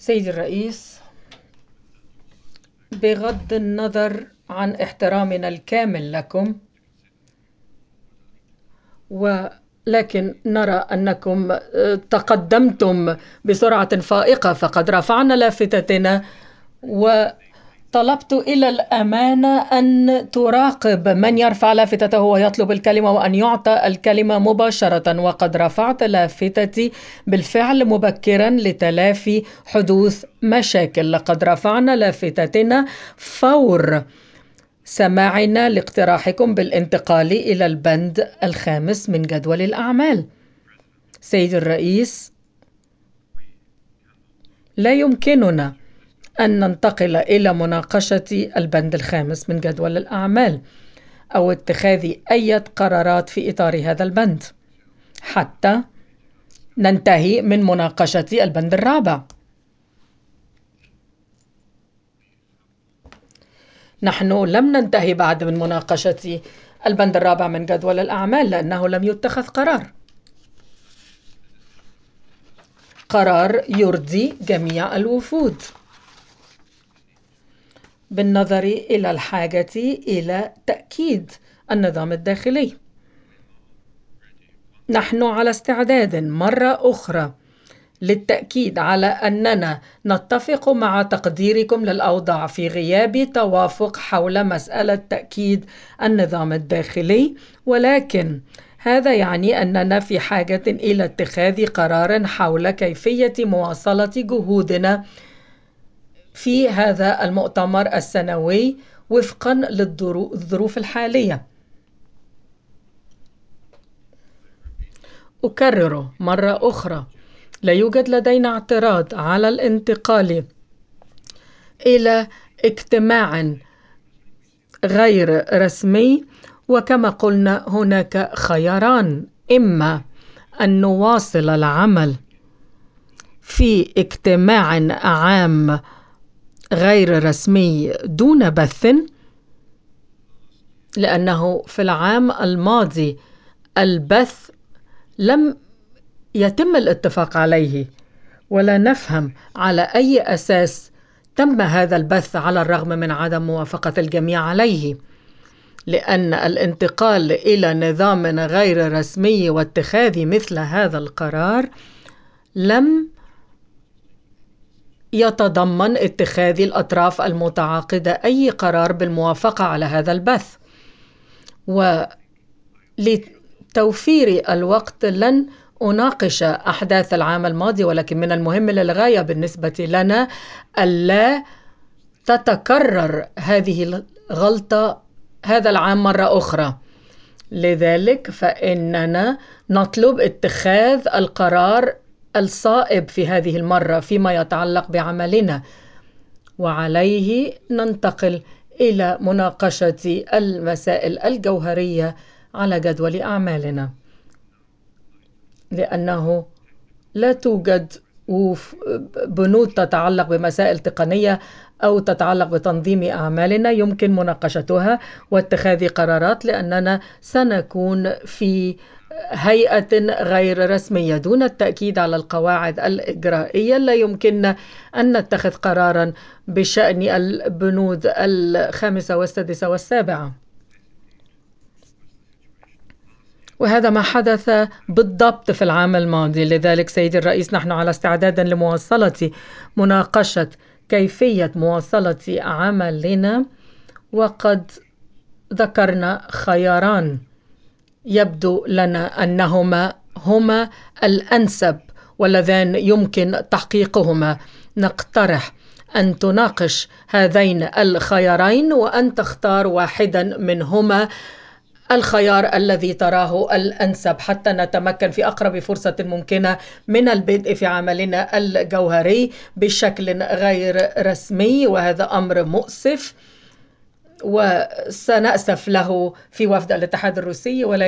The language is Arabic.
سيدي الرئيس، بغض النظر عن احترامنا الكامل لكم، ولكن نرى أنكم تقدمتم بسرعة فائقة، فقد رفعنا لافتتنا وطلبت إلى الأمانة أن تراقب من يرفع لافتته ويطلب الكلمة وأن يعطى الكلمة مباشرة، وقد رفعت لافتتي بالفعل مبكرا لتلافي حدوث مشاكل. لقد رفعنا لافتتنا فور سماعنا لاقتراحكم بالانتقال إلى البند 5 من جدول الأعمال. سيد الرئيس، لا يمكننا أن ننتقل إلى مناقشة البند 5 من جدول الأعمال أو اتخاذ أي قرارات في إطار هذا البند حتى ننتهي من مناقشة البند 4. نحن لم ننتهي بعد من مناقشة البند 4 من جدول الأعمال لأنه لم يتخذ قرار يرضي جميع الوفود بالنظر إلى الحاجة إلى تأكيد النظام الداخلي. نحن على استعداد مرة أخرى للتأكيد على أننا نتفق مع تقديركم للأوضاع في غياب توافق حول مسألة تأكيد النظام الداخلي، ولكن هذا يعني أننا في حاجة إلى اتخاذ قرار حول كيفية مواصلة جهودنا في هذا المؤتمر السنوي وفقا للظروف الحالية. أكرر مرة أخرى، لا يوجد لدينا اعتراض على الانتقال إلى اجتماع غير رسمي، وكما قلنا هناك خياران: إما أن نواصل العمل في اجتماع عام غير رسمي دون بث، لأنه في العام الماضي البث لم يتم الاتفاق عليه، ولا نفهم على أي أساس تم هذا البث على الرغم من عدم موافقة الجميع عليه، لأن الانتقال إلى نظام غير رسمي واتخاذ مثل هذا القرار لم يتضمن اتخاذ الأطراف المتعاقدة أي قرار بالموافقة على هذا البث. ولتوفير الوقت لن أناقش أحداث العام الماضي، ولكن من المهم للغاية بالنسبة لنا ألا تتكرر هذه الغلطة هذا العام مرة أخرى. لذلك فإننا نطلب اتخاذ القرار الصائب في هذه المرة فيما يتعلق بعملنا، وعليه ننتقل إلى مناقشة المسائل الجوهرية على جدول أعمالنا، لأنه لا توجد بنود تتعلق بمسائل تقنية أو تتعلق بتنظيم أعمالنا يمكن مناقشتها واتخاذ قرارات، لأننا سنكون في هيئة غير رسمية دون التأكيد على القواعد الإجرائية. لا يمكننا أن نتخذ قرارا بشأن البنود 5 و6 و7، وهذا ما حدث بالضبط في العام الماضي. لذلك سيدي الرئيس، نحن على استعداد لمواصلة مناقشة كيفية مواصلة عملنا، وقد ذكرنا خياران يبدو لنا أنهما هما الأنسب واللذان يمكن تحقيقهما. نقترح أن تناقش هذين الخيارين وأن تختار واحدا منهما الخيار الذي تراه الأنسب حتى نتمكن في أقرب فرصة ممكنة من البدء في عملنا الجوهري بشكل غير رسمي، وهذا أمر مؤسف وسنأسف له في وفد الاتحاد الروسي.